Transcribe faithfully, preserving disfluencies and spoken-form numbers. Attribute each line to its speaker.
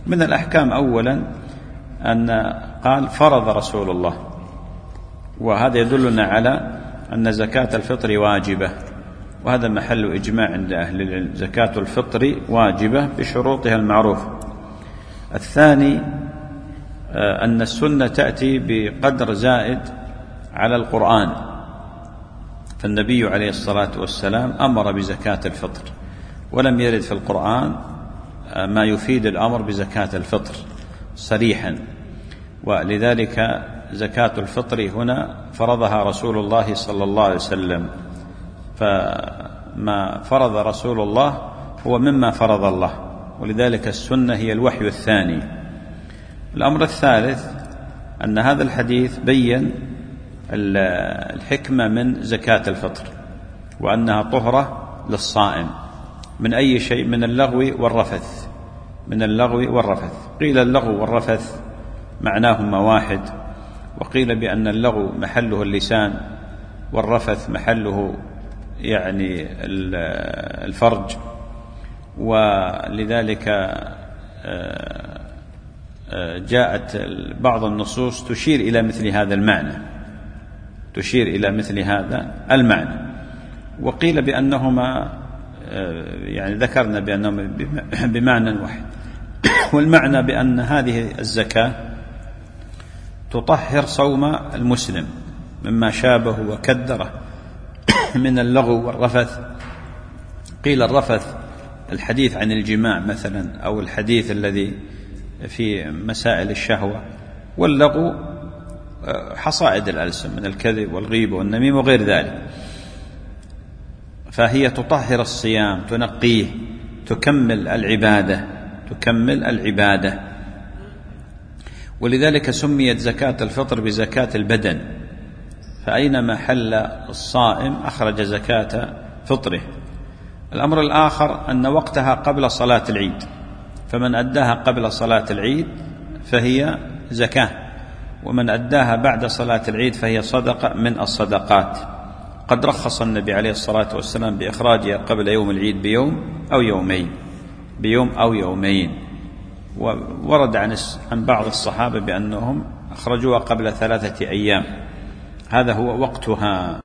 Speaker 1: من الأحكام أولا أن قال فرض رسول الله، وهذا يدلنا على أن زكاة الفطر واجبة، وهذا محل إجماع عند أهل العلم، زكاة الفطر واجبة بشروطها المعروفة. الثاني أن السنة تأتي بقدر زائد على القرآن، فالنبي عليه الصلاة والسلام أمر بزكاة الفطر، ولم يرد في القرآن ما يفيد الأمر بزكاة الفطر صريحا، ولذلك زكاة الفطر هنا فرضها رسول الله صلى الله عليه وسلم، فما فرض رسول الله هو مما فرض الله، ولذلك السنة هي الوحي الثاني. الأمر الثالث أن هذا الحديث بين الحكمة من زكاة الفطر، وأنها طهرة للصائم من أي شيء، من اللغو والرفث، من اللغو والرفث. قيل اللغو والرفث معناهما واحد، وقيل بأن اللغو محله اللسان والرفث محله يعني الفرج، ولذلك جاءت بعض النصوص تشير إلى مثل هذا المعنى، تشير إلى مثل هذا المعنى. وقيل بأنهما يعني ذكرنا بأنهما بمعنى واحد، والمعنى بأن هذه الزكاة تطهر صوم المسلم مما شابه وكدره من اللغو والرفث. قيل الرفث الحديث عن الجماع مثلا، أو الحديث الذي في مسائل الشهوة، واللغو حصائد الألسن من الكذب والغيبة والنميمة وغير ذلك. فهي تطهر الصيام، تنقيه، تكمل العبادة، تكمل العبادة. ولذلك سميت زكاة الفطر بزكاة البدن، فأينما حل الصائم أخرج زكاة فطره. الأمر الآخر أن وقتها قبل صلاة العيد، فمن أداها قبل صلاة العيد فهي زكاة، ومن أداها بعد صلاة العيد فهي صدقة من الصدقات. قد رخص النبي عليه الصلاة والسلام بإخراجها قبل يوم العيد بيوم أو يومين، بيوم أو يومين. وورد عن عن بعض الصحابة بأنهم أخرجوها قبل ثلاثة أيام، هذا هو وقتها.